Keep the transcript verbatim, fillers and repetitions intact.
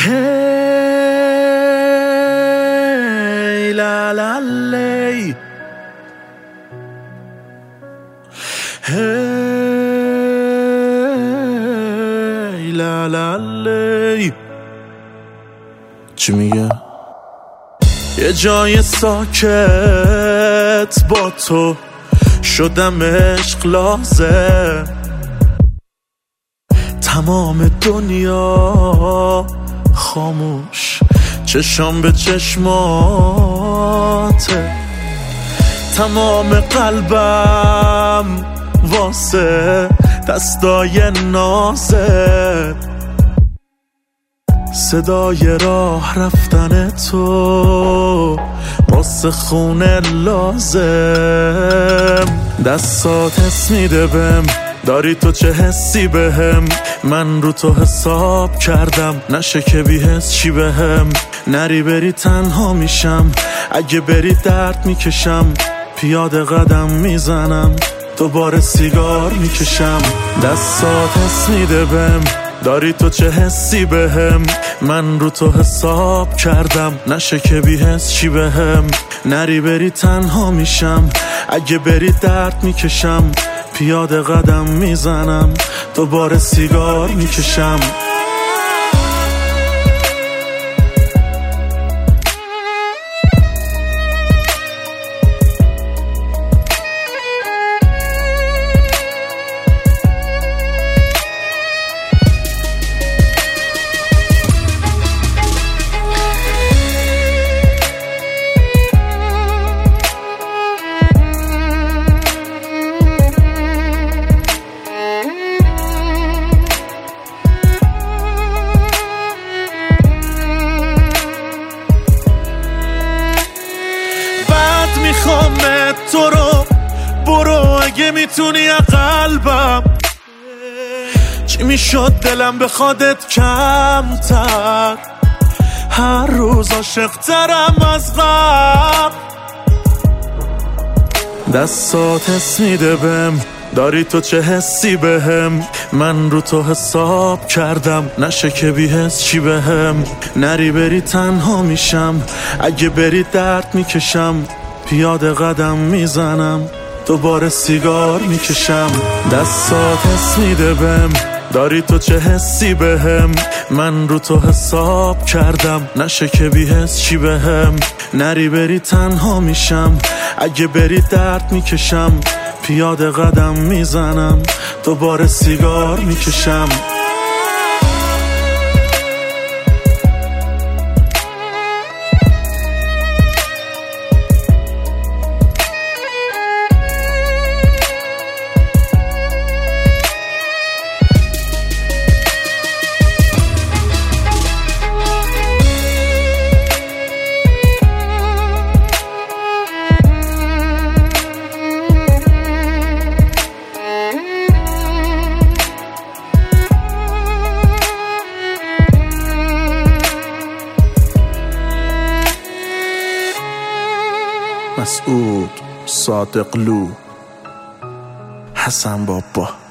هی لا لا لی هی لا لا لی. چی میگه؟ یه جای ساکت با تو شدم عشق لازم، تمام دنیا خاموش، چشام به چشماته، تمام قلبم واسه دستای نازت، صدای راه رفتن تو واسه خونه لازم. دستات حس میده بهم، داری تو چه حسی بهم، من رو تو حساب کردم، نشه که بی حس چی بهم. نری بری تنها میشم، اگه بری درد میکشم، پیاده قدم میزنم، دوباره سیگار میکشم. دستات حس میده بهم، داری تو چه حسی بهم، من رو تو حساب کردم، نشه که بی حس چی بهم. نری بری تنها میشم، اگه بری درد میکشم، پیاده قدم میزنم، دوباره سیگار میکشم. میخوامت تو رو، برو اگه میتونی قلبم. چی میشد دلم بخوادت کمتر، هر روز عاشق‌ترم از قبل. دستات حس میده بهم، داری تو چه حسی بهم، من رو تو حساب کردم، نشه که بی حس چی بهم. نری بری تنها میشم، اگه بری درد میکشم، پیاده قدم میزنم، دوباره سیگار میکشم. دستات حس میده بهم، داری تو چه حسی بهم، من رو تو حساب کردم، نشه که بی حس چی بهم. نری بری تنها میشم، اگه بری درد میکشم، پیاده قدم میزنم، دوباره سیگار میکشم. مسعود صادقلو، حسن بابا.